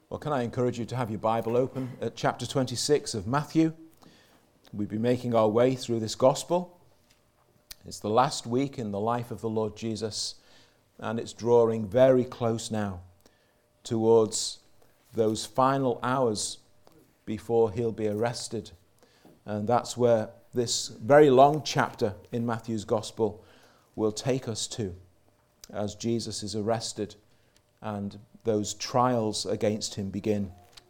Well, can I encourage you to have your Bible open at chapter 26 of Matthew? We've been making our way through this gospel. It's the last week in the life of the Lord Jesus, and it's drawing very close now towards those final hours before he'll be arrested. And that's where this very long chapter in Matthew's gospel will take us to, as Jesus is arrested and those trials against him begin.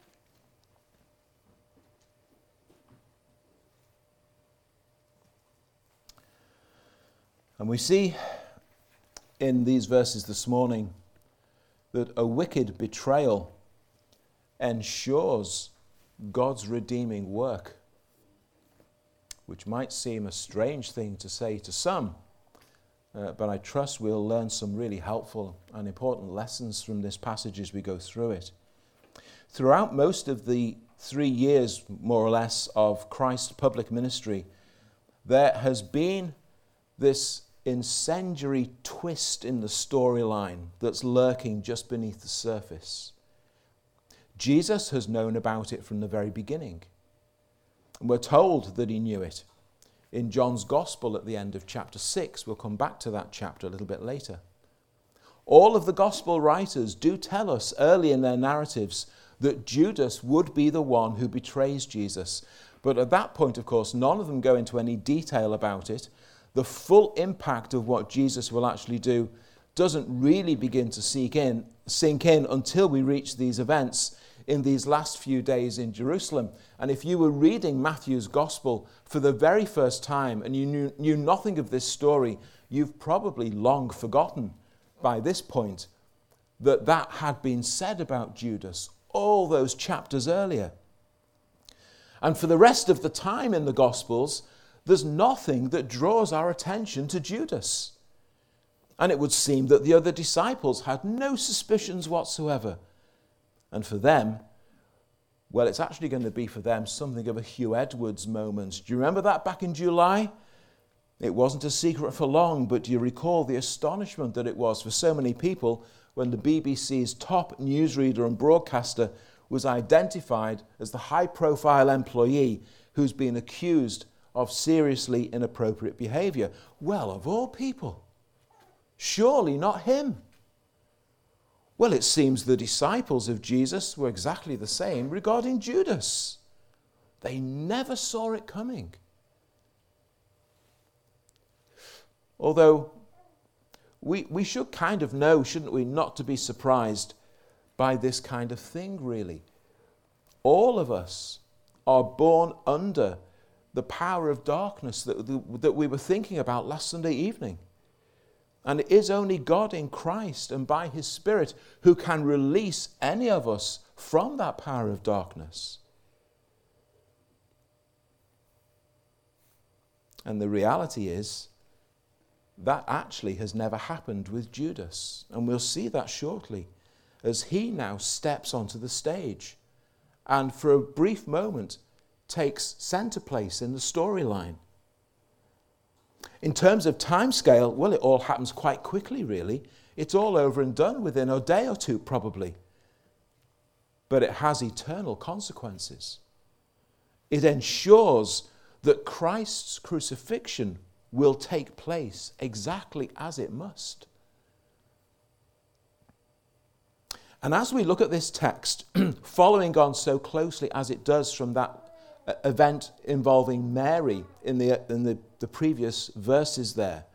And we see in these verses this morning that a wicked betrayal ensures God's redeeming work, which might seem a strange thing to say to some, but I trust we'll learn some really helpful and important lessons from this passage as we go through it. Throughout most of the 3 years, more or less, of Christ's public ministry, there has been this incendiary twist in the storyline that's lurking just beneath the surface. Jesus has known about it from the very beginning. And we're told that he knew it in John's Gospel at the end of chapter 6. We'll come back to that chapter a little bit later. All of the Gospel writers do tell us early in their narratives that Judas would be the one who betrays Jesus. But at that point, of course, none of them go into any detail about it. The full impact of what Jesus will actually do doesn't really begin to sink in until we reach these events in these last few days in Jerusalem. And if you were reading Matthew's Gospel for the very first time and you knew nothing of this story, you've probably long forgotten by this point that had been said about Judas all those chapters earlier. And for the rest of the time in the Gospels, there's nothing that draws our attention to Judas. And it would seem that the other disciples had no suspicions whatsoever. And for them, well, it's actually going to be for them something of a Hugh Edwards moment. Do you remember that back in July? It wasn't a secret for long, but do you recall the astonishment that it was for so many people when the BBC's top newsreader and broadcaster was identified as the high-profile employee who's been accused of seriously inappropriate behavior? Well, of all people, surely not him. Well, it seems the disciples of Jesus were exactly the same regarding Judas. They never saw it coming. Although we should kind of know, shouldn't we, not to be surprised by this kind of thing, really. All of us are born under the power of darkness that we were thinking about last Sunday evening. And it is only God in Christ and by his Spirit who can release any of us from that power of darkness. And the reality is that actually has never happened with Judas. And we'll see that shortly as he now steps onto the stage and for a brief moment takes center place in the storyline. In terms of timescale, well, it all happens quite quickly, really. It's all over and done within a day or two, probably. But it has eternal consequences. It ensures that Christ's crucifixion will take place exactly as it must. And as we look at this text, following on so closely as it does from that event involving Mary in the previous verses there,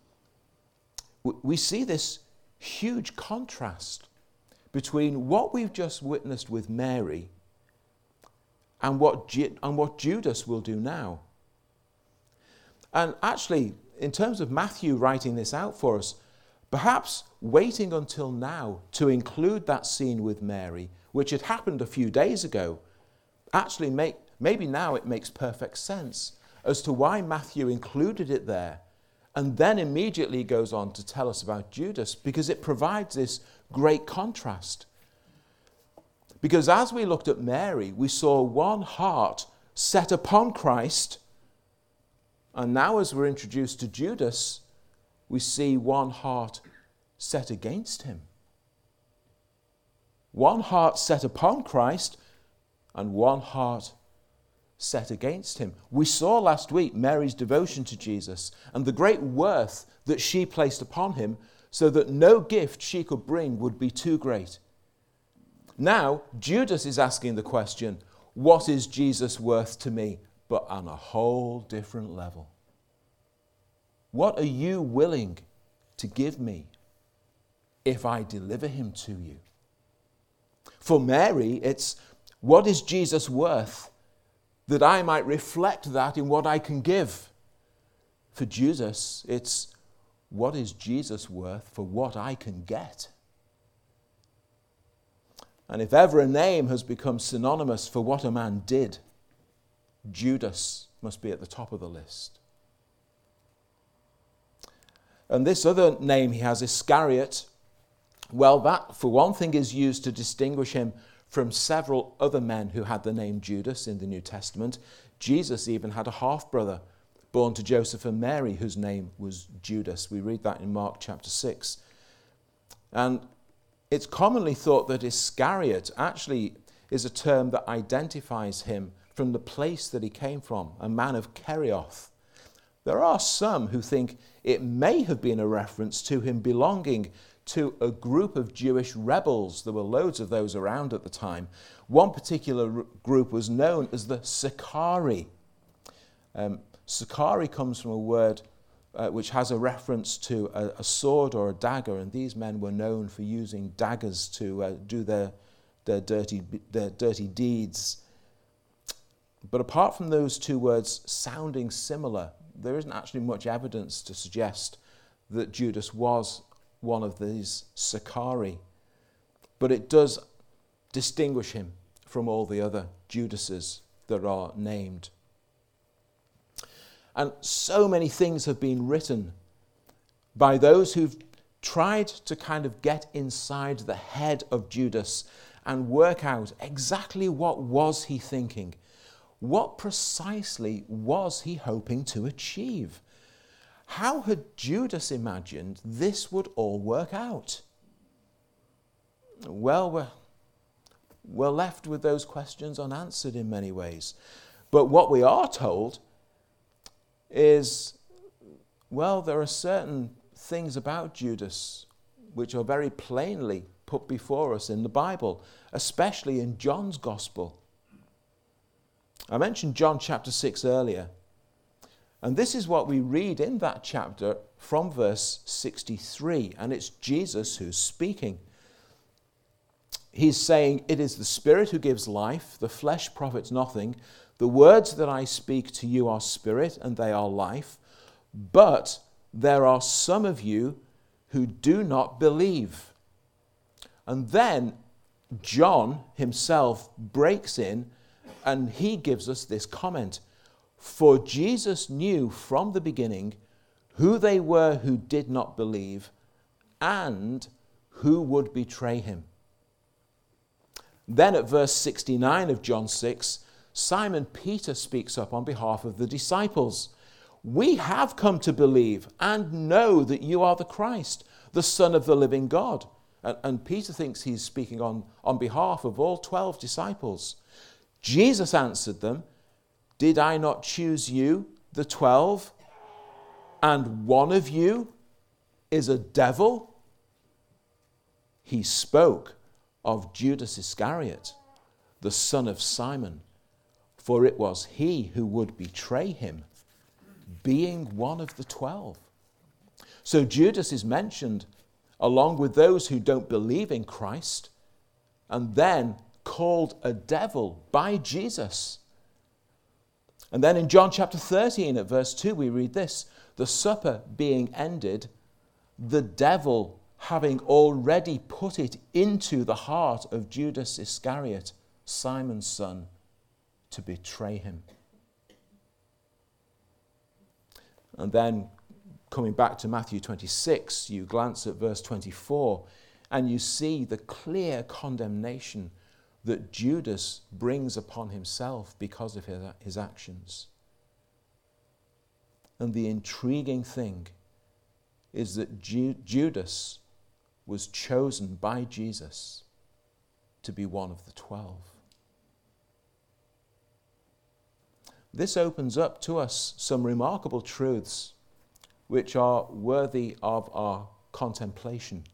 we see this huge contrast between what we've just witnessed with Mary and what Judas will do now. And actually, in terms of Matthew writing this out for us, perhaps waiting until now to include that scene with Mary, which had happened a few days ago, actually maybe now it makes perfect sense as to why Matthew included it there and then immediately goes on to tell us about Judas, because it provides this great contrast. Because as we looked at Mary, we saw one heart set upon Christ, and now as we're introduced to Judas, we see one heart set against him. One heart set upon Christ and one heart set against him. We saw last week Mary's devotion to Jesus and the great worth that she placed upon him, so that no gift she could bring would be too great. Now, Judas is asking the question, what is Jesus worth to me? But on a whole different level. What are you willing to give me if I deliver him to you? For Mary, it's, what is Jesus worth that I might reflect that in what I can give? For Judas, it's, what is Jesus worth for what I can get? And if ever a name has become synonymous for what a man did, Judas must be at the top of the list. And this other name he has, Iscariot, well, that for one thing is used to distinguish him from several other men who had the name Judas in the New Testament. Jesus even had a half-brother born to Joseph and Mary whose name was Judas. We read that in Mark chapter 6. And it's commonly thought that Iscariot actually is a term that identifies him from the place that he came from, a man of Kerioth. There are some who think it may have been a reference to him belonging to a group of Jewish rebels. There were loads of those around at the time. One particular group was known as the Sicarii. Sicarii comes from a word which has a reference to a sword or a dagger, and these men were known for using daggers to do their dirty deeds. But apart from those two words sounding similar, there isn't actually much evidence to suggest that Judas was one of these Sicarii. But it does distinguish him from all the other Judases that are named. And so many things have been written by those who've tried to kind of get inside the head of Judas and work out exactly what was he thinking. What precisely was he hoping to achieve? How had Judas imagined this would all work out? Well, we're left with those questions unanswered in many ways. But what we are told is, well, there are certain things about Judas which are very plainly put before us in the Bible, especially in John's Gospel. I mentioned John chapter 6 earlier, and this is what we read in that chapter from verse 63, and it's Jesus who's speaking. He's saying, "It is the Spirit who gives life, the flesh profits nothing. The words that I speak to you are spirit and they are life, but there are some of you who do not believe." And then John himself breaks in and he gives us this comment. For Jesus knew from the beginning who they were who did not believe and who would betray him. Then at verse 69 of John 6, Simon Peter speaks up on behalf of the disciples. "We have come to believe and know that you are the Christ, the Son of the living God." And Peter thinks he's speaking on behalf of all 12 disciples. Jesus answered them, "Did I not choose you, the 12, and one of you is a devil?" He spoke of Judas Iscariot, the son of Simon, for it was he who would betray him, being one of the 12. So Judas is mentioned along with those who don't believe in Christ, and then called a devil by Jesus. And then in John chapter 13 at verse 2 we read this, "The supper being ended, the devil having already put it into the heart of Judas Iscariot, Simon's son, to betray him." And then coming back to Matthew 26, you glance at verse 24 and you see the clear condemnation that Judas brings upon himself because of his actions. And the intriguing thing is that Judas was chosen by Jesus to be one of the 12. This opens up to us some remarkable truths which are worthy of our contemplation.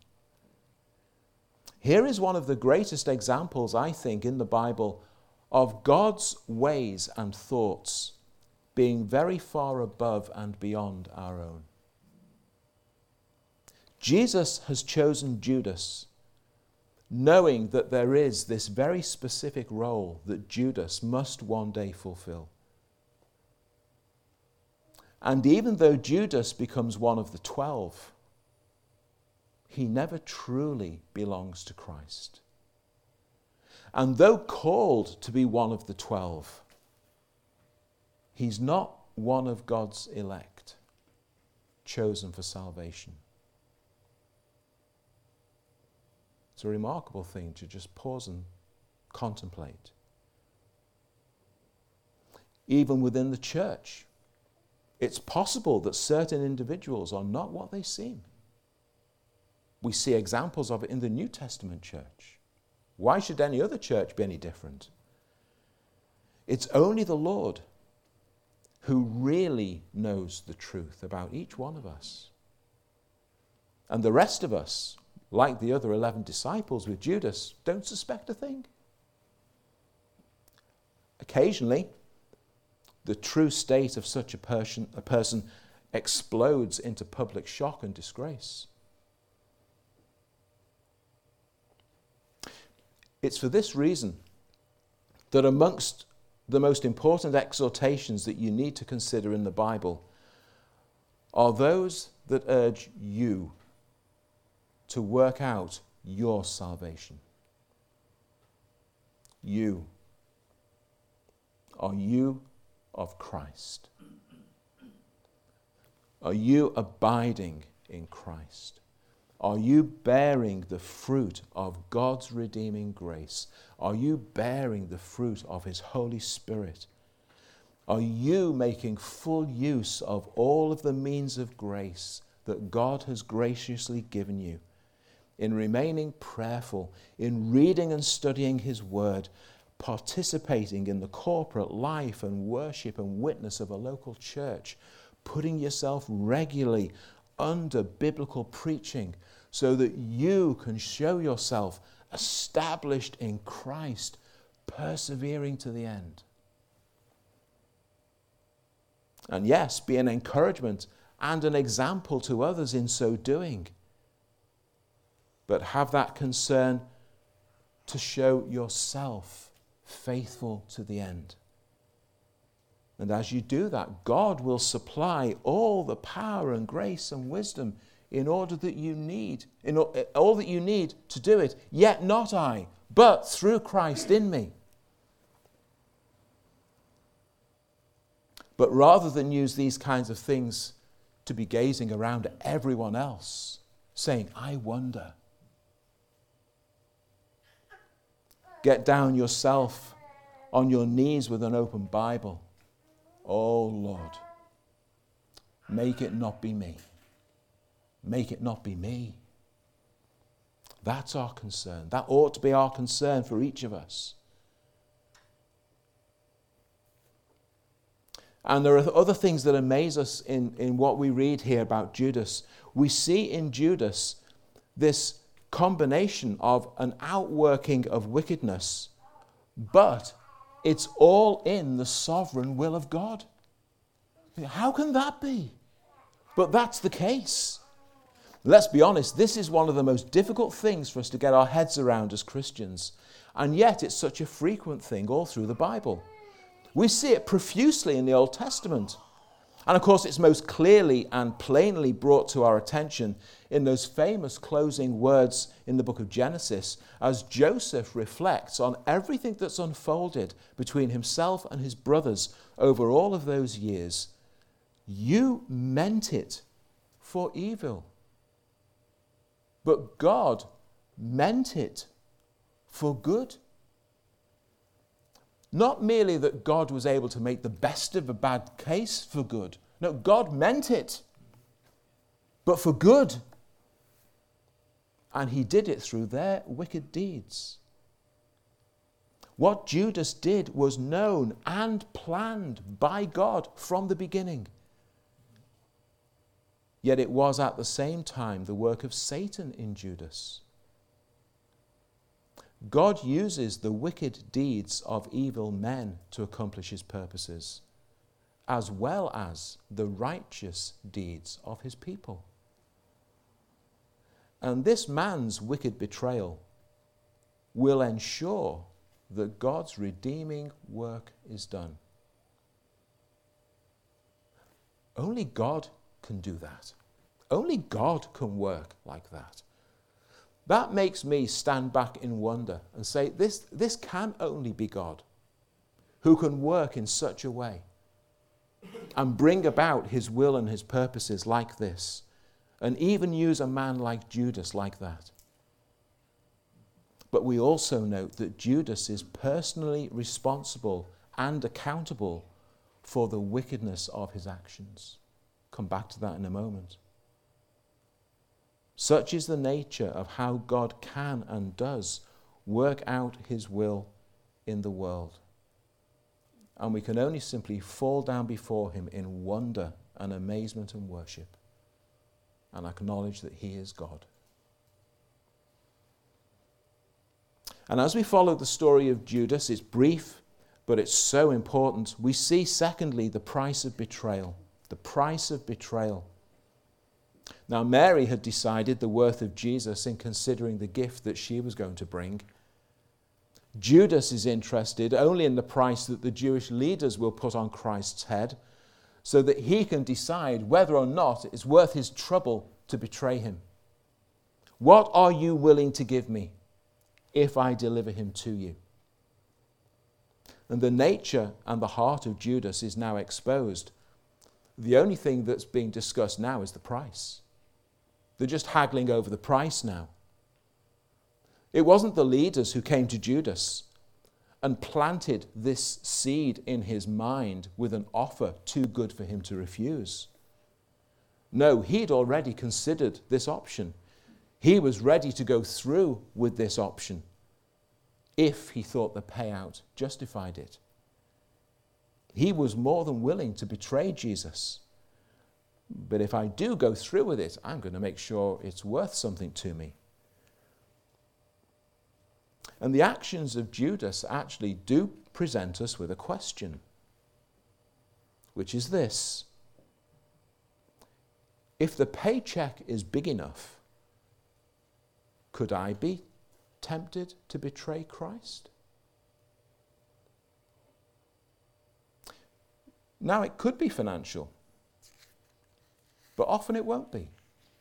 Here is one of the greatest examples, I think, in the Bible of God's ways and thoughts being very far above and beyond our own. Jesus has chosen Judas, knowing that there is this very specific role that Judas must one day fulfill. And even though Judas becomes one of the 12, he never truly belongs to Christ. And though called to be one of the 12, he's not one of God's elect, chosen for salvation. It's a remarkable thing to just pause and contemplate. Even within the church, it's possible that certain individuals are not what they seem. We see examples of it in the New Testament church. Why should any other church be any different? It's only the Lord who really knows the truth about each one of us. And the rest of us, like the other 11 disciples with Judas, don't suspect a thing. Occasionally, the true state of such a person explodes into public shock and disgrace. It's for this reason that amongst the most important exhortations that you need to consider in the Bible are those that urge you to work out your salvation. You. Are you of Christ? Are you abiding in Christ? Are you bearing the fruit of God's redeeming grace? Are you bearing the fruit of His Holy Spirit? Are you making full use of all of the means of grace that God has graciously given you in remaining prayerful, in reading and studying His Word, participating in the corporate life and worship and witness of a local church, putting yourself regularly under biblical preaching so that you can show yourself established in Christ, persevering to the end? And yes, be an encouragement and an example to others in so doing. But have that concern to show yourself faithful to the end. And as you do that, God will supply all the power and grace and wisdom in order that you need, all that you need to do it. Yet not I, but through Christ in me. But rather than use these kinds of things to be gazing around at everyone else, saying, I wonder, get down yourself on your knees with an open Bible. Oh Lord, make it not be me. Make it not be me. That's our concern. That ought to be our concern for each of us. And there are other things that amaze us in what we read here about Judas. We see in Judas this combination of an outworking of wickedness, but it's all in the sovereign will of God. How can that be? But that's the case. Let's be honest, this is one of the most difficult things for us to get our heads around as Christians. And yet it's such a frequent thing all through the Bible. We see it profusely in the Old Testament. And of course, it's most clearly and plainly brought to our attention in those famous closing words in the book of Genesis, as Joseph reflects on everything that's unfolded between himself and his brothers over all of those years. You meant it for evil, but God meant it for good. Not merely that God was able to make the best of a bad case for good. No, God meant it, but for good. And He did it through their wicked deeds. What Judas did was known and planned by God from the beginning. Yet it was at the same time the work of Satan in Judas. God uses the wicked deeds of evil men to accomplish his purposes, as well as the righteous deeds of his people. And this man's wicked betrayal will ensure that God's redeeming work is done. Only God can do that. Only God can work like that. That makes me stand back in wonder and say, this can only be God, who can work in such a way and bring about his will and his purposes like this, and even use a man like Judas like that. But we also note that Judas is personally responsible and accountable for the wickedness of his actions. Come back to that in a moment. Such is the nature of how God can and does work out his will in the world. And we can only simply fall down before him in wonder and amazement and worship and acknowledge that he is God. And as we follow the story of Judas, it's brief, but it's so important. We see, secondly, the price of betrayal. The price of betrayal. Now, Mary had decided the worth of Jesus in considering the gift that she was going to bring. Judas is interested only in the price that the Jewish leaders will put on Christ's head, so that he can decide whether or not it's worth his trouble to betray him. What are you willing to give me if I deliver him to you? And the nature and the heart of Judas is now exposed. The only thing that's being discussed now is the price. They're just haggling over the price now. It wasn't the leaders who came to Judas and planted this seed in his mind with an offer too good for him to refuse. No, he'd already considered this option. He was ready to go through with this option if he thought the payout justified it. He was more than willing to betray Jesus. But if I do go through with it, I'm going to make sure it's worth something to me. And the actions of Judas actually do present us with a question, which is this: if the paycheck is big enough, could I be tempted to betray Christ? Now, it could be financial, but often it won't be.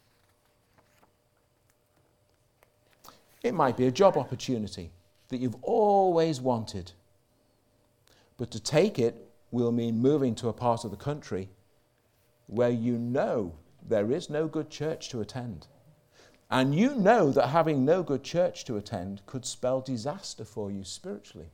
It might be a job opportunity that you've always wanted, but to take it will mean moving to a part of the country where you know there is no good church to attend. And you know that having no good church to attend could spell disaster for you spiritually.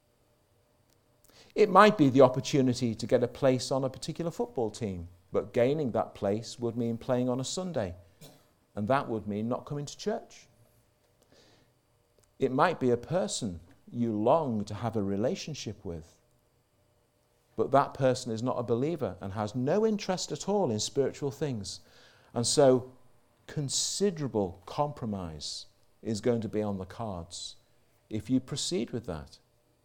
It might be the opportunity to get a place on a particular football team, but gaining that place would mean playing on a Sunday, and that would mean not coming to church. It might be a person you long to have a relationship with, but that person is not a believer and has no interest at all in spiritual things. And so considerable compromise is going to be on the cards if you proceed with that.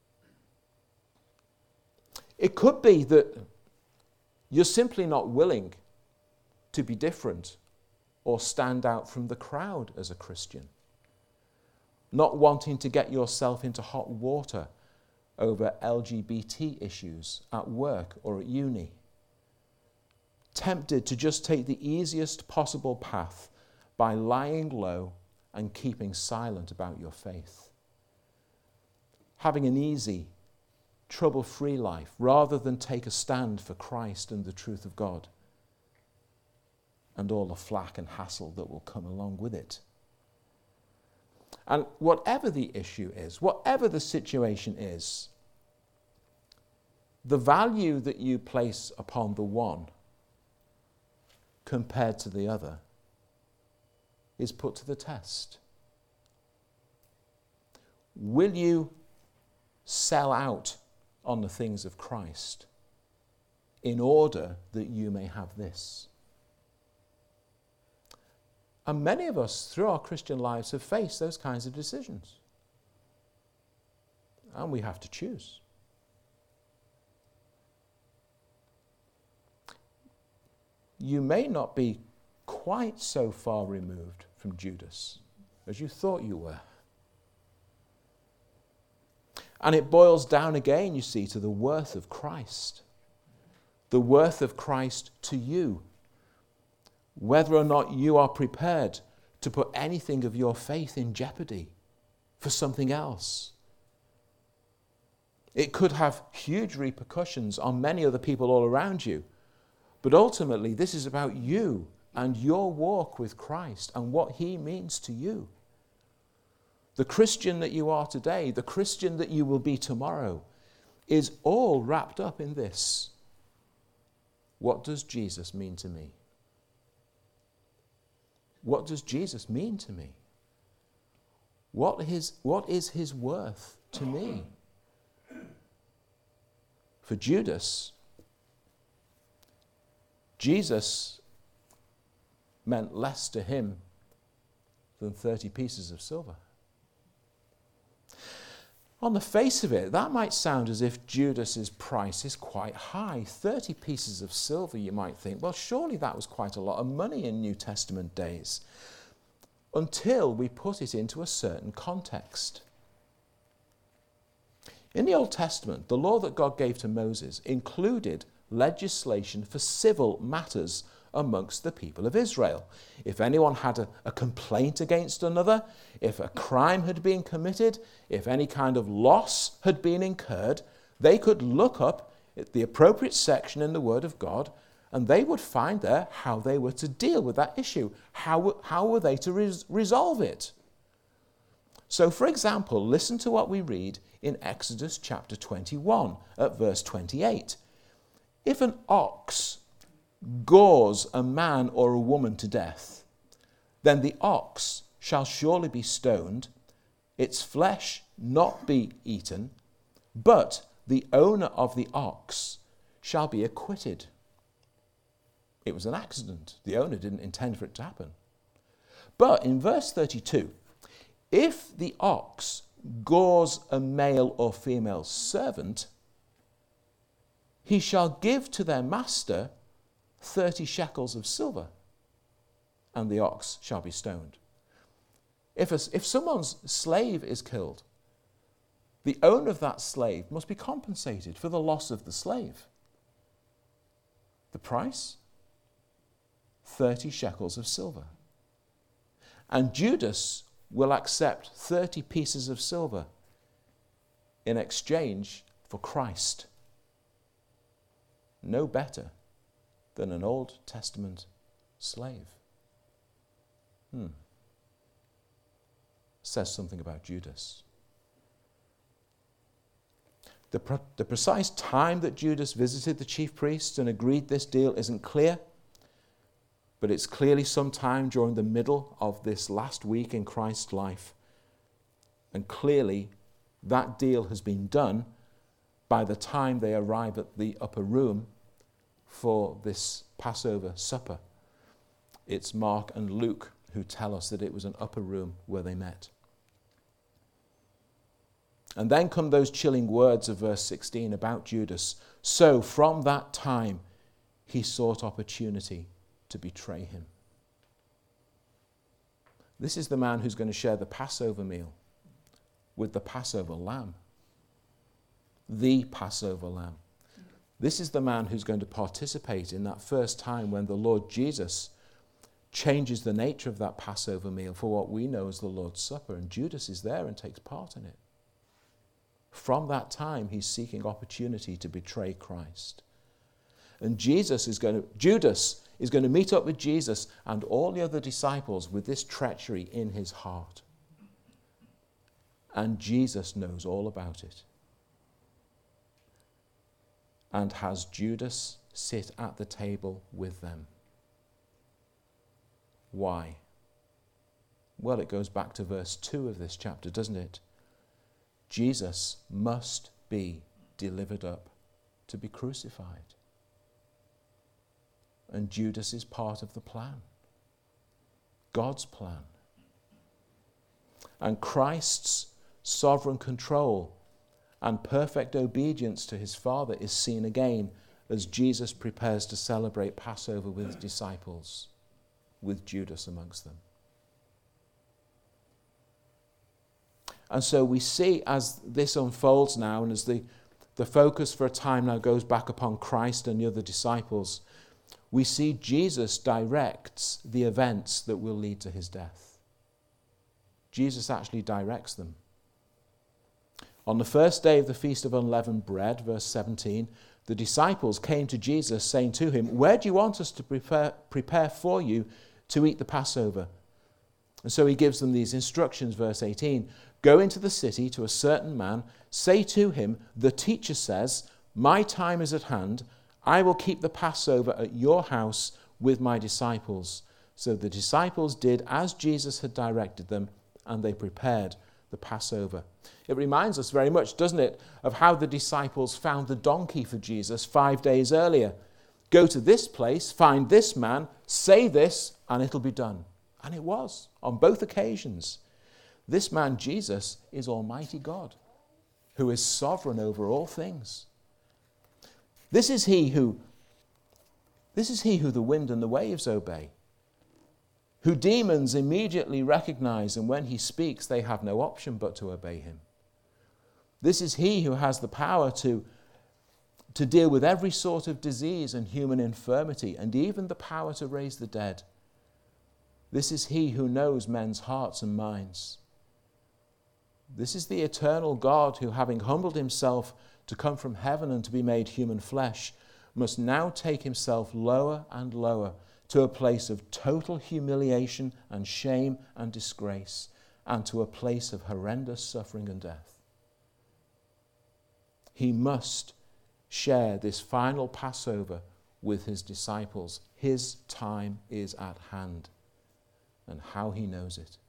It could be that you're simply not willing to be different or stand out from the crowd as a Christian, not wanting to get yourself into hot water over LGBT issues at work or at uni, tempted to just take the easiest possible path by lying low and keeping silent about your faith, having an easy, trouble-free life rather than take a stand for Christ and the truth of God and all the flack and hassle that will come along with it. And whatever the issue is, whatever the situation is, the value that you place upon the one compared to the other is put to the test. Will you sell out on the things of Christ in order that you may have this. And many of us, through our Christian lives, have faced those kinds of decisions. And we have to choose. You may not be quite so far removed from Judas as you thought you were. And it boils down again, you see, to the worth of Christ. The worth of Christ to you. Whether or not you are prepared to put anything of your faith in jeopardy for something else. It could have huge repercussions on many other people all around you. But ultimately, this is about you and your walk with Christ and what he means to you. The Christian that you are today, the Christian that you will be tomorrow, is all wrapped up in this. What does Jesus mean to me? What does Jesus mean to me? What is his worth to me? For Judas, Jesus meant less to him than 30 pieces of silver. On the face of it, that might sound as if Judas's price is quite high. 30 pieces of silver, you might think, well, surely that was quite a lot of money in New Testament days. Until we put it into a certain context. In the Old Testament, the law that God gave to Moses included legislation for civil matters amongst the people of Israel. If anyone had a complaint against another, if a crime had been committed, if any kind of loss had been incurred, they could look up at the appropriate section in the Word of God and they would find there how they were to deal with that issue. How were they to resolve it? So, for example, listen to what we read in Exodus chapter 21 at verse 28. If an ox gores a man or a woman to death, then the ox shall surely be stoned, its flesh not be eaten, but the owner of the ox shall be acquitted. It was an accident. The owner didn't intend for it to happen. But in verse 32, if the ox gores a male or female servant, he shall give to their master 30 shekels of silver, and the ox shall be stoned. If someone's slave is killed, the owner of that slave must be compensated for the loss of the slave. The price? 30 shekels of silver. And Judas will accept 30 pieces of silver in exchange for Christ. No better than an Old Testament slave. Says something about Judas. The precise time that Judas visited the chief priests and agreed this deal isn't clear, but it's clearly sometime during the middle of this last week in Christ's life. And clearly that deal has been done by the time they arrive at the upper room for this Passover supper. It's Mark and Luke who tell us that it was an upper room where they met. And then come those chilling words of verse 16 about Judas. So from that time he sought opportunity to betray him. This is the man who's going to share the Passover meal with the Passover lamb. The Passover lamb. This is the man who's going to participate in that first time when the Lord Jesus changes the nature of that Passover meal for what we know as the Lord's Supper. And Judas is there and takes part in it. From that time, he's seeking opportunity to betray Christ. And Judas is going to meet up with Jesus and all the other disciples with this treachery in his heart. And Jesus knows all about it. And has Judas sit at the table with them. Why? Well, it goes back to verse 2 of this chapter, doesn't it? Jesus must be delivered up to be crucified. And Judas is part of the plan. God's plan. And Christ's sovereign control and perfect obedience to his Father is seen again as Jesus prepares to celebrate Passover with his disciples, with Judas amongst them. And so we see as this unfolds now, and as the focus for a time now goes back upon Christ and the other disciples, we see Jesus directs the events that will lead to his death. Jesus actually directs them. On the first day of the Feast of Unleavened Bread, verse 17, the disciples came to Jesus saying to him, "Where do you want us to prepare for you to eat the Passover?" And so he gives them these instructions, verse 18. "Go into the city to a certain man, say to him, 'The teacher says, my time is at hand. I will keep the Passover at your house with my disciples.' So the disciples did as Jesus had directed them, and they prepared the Passover." It reminds us very much, doesn't it, of how the disciples found the donkey for Jesus 5 days earlier. Go to this place, find this man, say this, and it'll be done. And it was, on both occasions. This man, Jesus, is Almighty God, who is sovereign over all things. This is he who the wind and the waves obey, who demons immediately recognize, and when he speaks, they have no option but to obey him. This is he who has the power to deal with every sort of disease and human infirmity, and even the power to raise the dead. This is he who knows men's hearts and minds. This is the eternal God who, having humbled himself to come from heaven and to be made human flesh, must now take himself lower and lower to a place of total humiliation and shame and disgrace, and to a place of horrendous suffering and death. He must share this final Passover with his disciples. His time is at hand, and how he knows it.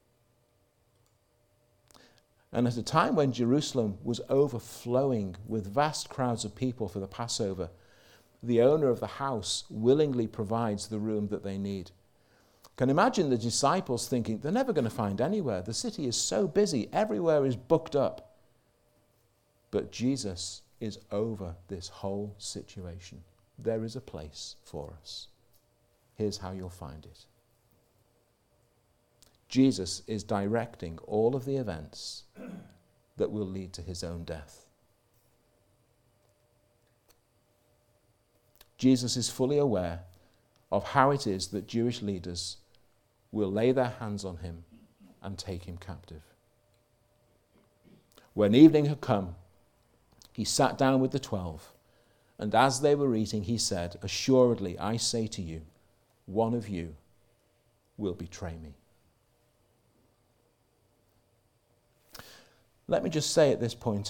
And at a time when Jerusalem was overflowing with vast crowds of people for the Passover, the owner of the house willingly provides the room that they need. Can imagine the disciples thinking, they're never going to find anywhere. The city is so busy. Everywhere is booked up. But Jesus is over this whole situation. There is a place for us. Here's how you'll find it. Jesus is directing all of the events that will lead to his own death. Jesus is fully aware of how it is that Jewish leaders will lay their hands on him and take him captive. When evening had come, he sat down with the 12, and as they were eating, he said, "Assuredly, I say to you, one of you will betray me." Let me just say at this point,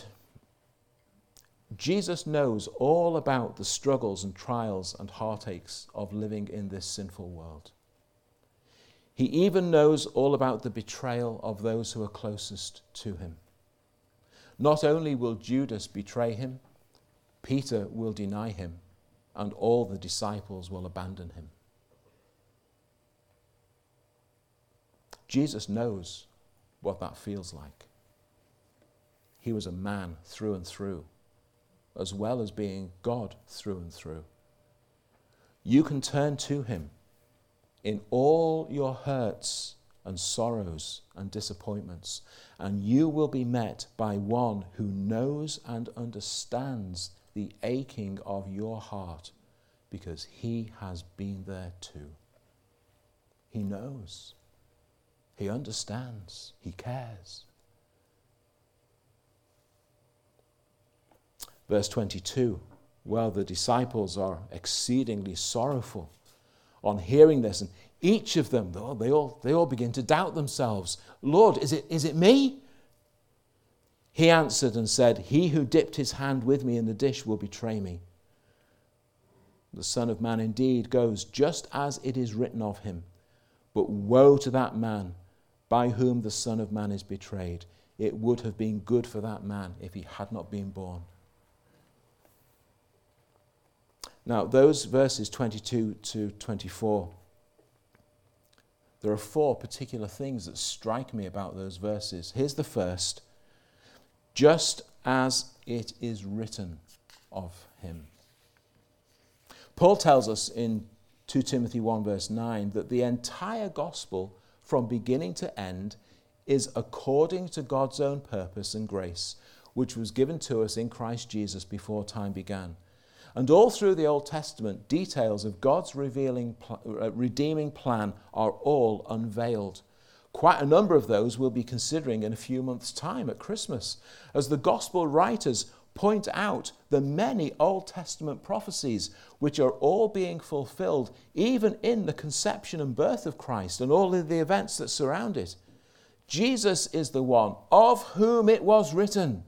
Jesus knows all about the struggles and trials and heartaches of living in this sinful world. He even knows all about the betrayal of those who are closest to him. Not only will Judas betray him, Peter will deny him, and all the disciples will abandon him. Jesus knows what that feels like. He was a man through and through, as well as being God through and through. You can turn to him in all your hurts and sorrows and disappointments, and you will be met by one who knows and understands the aching of your heart, because he has been there too. He knows. He understands. He cares. Verse 22, well, the disciples are exceedingly sorrowful on hearing this, and each of them, they all begin to doubt themselves. "Lord, is it me?" He answered and said, "He who dipped his hand with me in the dish will betray me. The Son of Man indeed goes just as it is written of him, but woe to that man by whom the Son of Man is betrayed. it would have been good for that man if he had not been born. Now, those verses 22 to 24, there are 4 particular things that strike me about those verses. Here's the first. Just as it is written of him. Paul tells us in 2 Timothy 1 verse 9 that the entire gospel from beginning to end is according to God's own purpose and grace, which was given to us in Christ Jesus before time began. And all through the Old Testament, details of God's redeeming plan are all unveiled. Quite a number of those we'll be considering in a few months' time at Christmas, as the gospel writers point out the many Old Testament prophecies which are all being fulfilled even in the conception and birth of Christ and all of the events that surround it. Jesus is the one of whom it was written.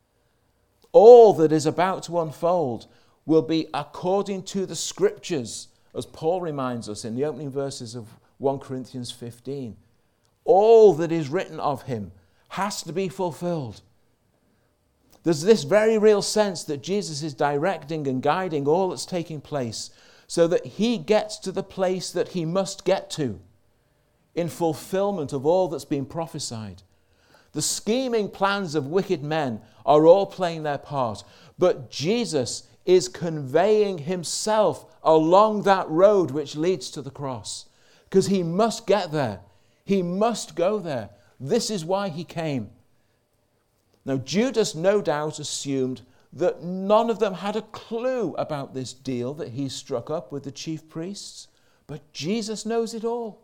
All that is about to unfold will be according to the Scriptures, as Paul reminds us in the opening verses of 1 Corinthians 15. All that is written of him has to be fulfilled. There's this very real sense that Jesus is directing and guiding all that's taking place so that he gets to the place that he must get to in fulfillment of all that's been prophesied. The scheming plans of wicked men are all playing their part, but Jesus is conveying himself along that road which leads to the cross, because he must get there. He must go there. This is why he came. Now, Judas no doubt assumed that none of them had a clue about this deal that he struck up with the chief priests, but Jesus knows it all.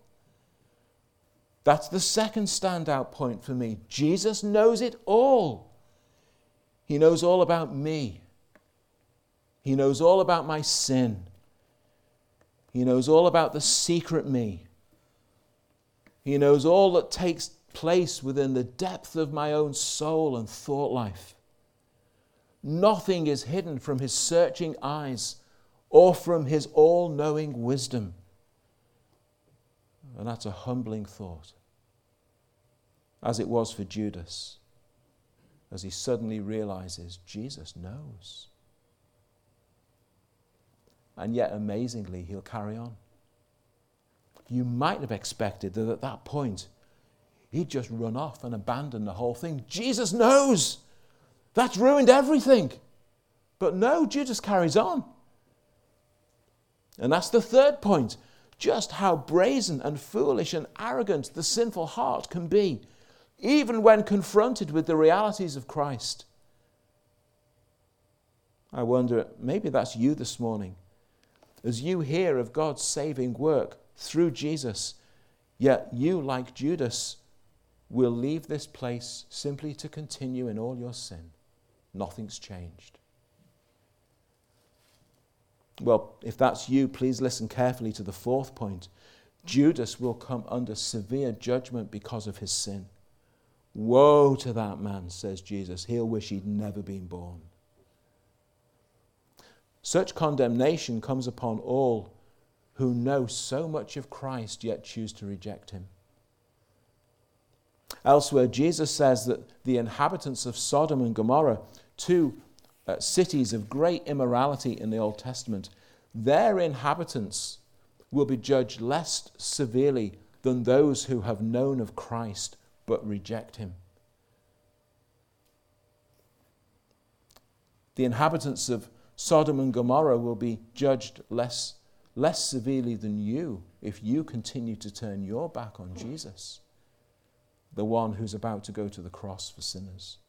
That's the second standout point for me. Jesus knows it all. He knows all about me. He knows all about my sin. He knows all about the secret me. He knows all that takes place within the depth of my own soul and thought life. Nothing is hidden from his searching eyes or from his all-knowing wisdom. And that's a humbling thought, as it was for Judas, as he suddenly realizes Jesus knows. And yet, amazingly, he'll carry on. You might have expected that at that point, he'd just run off and abandon the whole thing. Jesus knows. That's ruined everything. But no, Judas carries on. And that's the third point. Just how brazen and foolish and arrogant the sinful heart can be, even when confronted with the realities of Christ. I wonder, maybe that's you this morning. As you hear of God's saving work through Jesus, yet you, like Judas, will leave this place simply to continue in all your sin. Nothing's changed. Well, if that's you, please listen carefully to the fourth point. Judas will come under severe judgment because of his sin. Woe to that man, says Jesus. He'll wish he'd never been born. Such condemnation comes upon all who know so much of Christ yet choose to reject him. Elsewhere, Jesus says that the inhabitants of Sodom and Gomorrah, two cities of great immorality in the Old Testament, their inhabitants will be judged less severely than those who have known of Christ but reject him. The inhabitants of Sodom and Gomorrah will be judged less severely than you if you continue to turn your back on Jesus, the one who's about to go to the cross for sinners.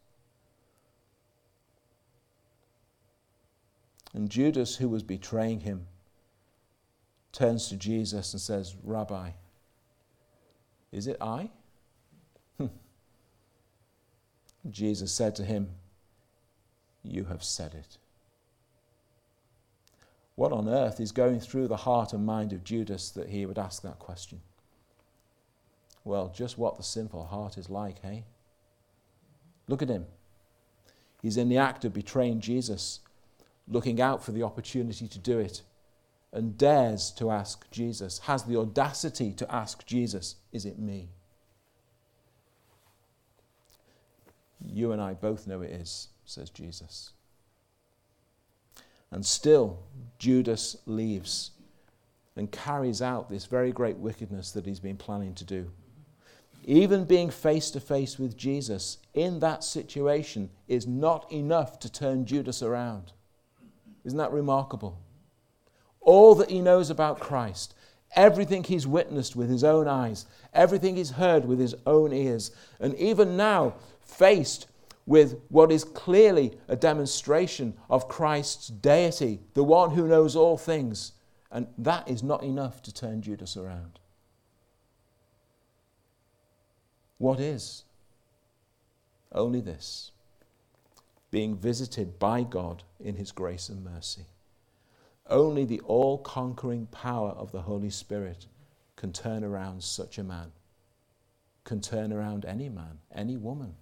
And Judas, who was betraying him, turns to Jesus and says, "Rabbi, is it I?" Jesus said to him, "You have said it." What on earth is going through the heart and mind of Judas that he would ask that question? Well, just what the sinful heart is like, hey? Look at him. He's in the act of betraying Jesus, looking out for the opportunity to do it, and dares to ask Jesus, has the audacity to ask Jesus, "Is it me?" You and I both know it is, says Jesus. And still, Judas leaves and carries out this very great wickedness that he's been planning to do. Even being face to face with Jesus in that situation is not enough to turn Judas around. Isn't that remarkable? All that he knows about Christ, everything he's witnessed with his own eyes, everything he's heard with his own ears, and even now faced with what is clearly a demonstration of Christ's deity, the one who knows all things, and that is not enough to turn Judas around. What is? Only this: being visited by God in his grace and mercy. Only the all-conquering power of the Holy Spirit can turn around such a man, can turn around any man, any woman.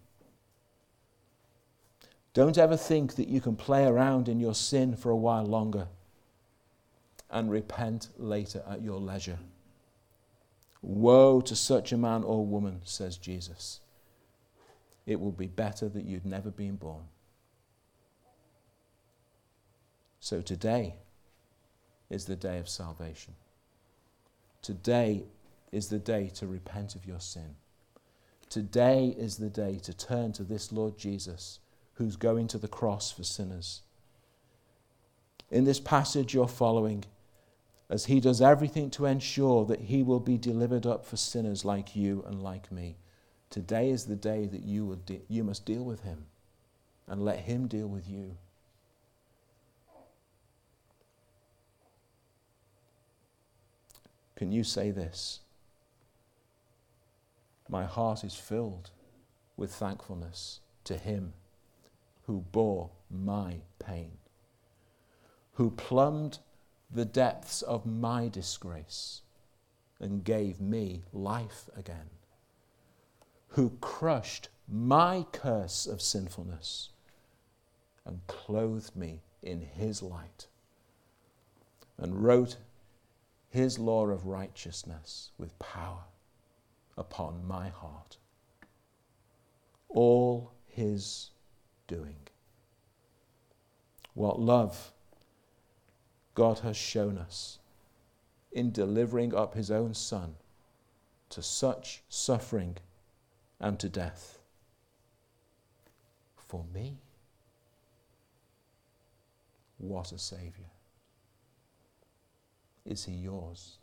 Don't ever think that you can play around in your sin for a while longer and repent later at your leisure. Woe to such a man or woman, says Jesus. It will be better that you'd never been born. So today is the day of salvation. Today is the day to repent of your sin. Today is the day to turn to this Lord Jesus, who's going to the cross for sinners. In this passage you're following, as he does everything to ensure that he will be delivered up for sinners like you and like me, today is the day that you must deal with him and let him deal with you. Can you say this? My heart is filled with thankfulness to him who bore my pain, who plumbed the depths of my disgrace and gave me life again, who crushed my curse of sinfulness and clothed me in his light, and wrote his law of righteousness with power upon my heart. All his doing. What love God has shown us in delivering up his own Son to such suffering and to death. For me, what a Saviour. Is he yours?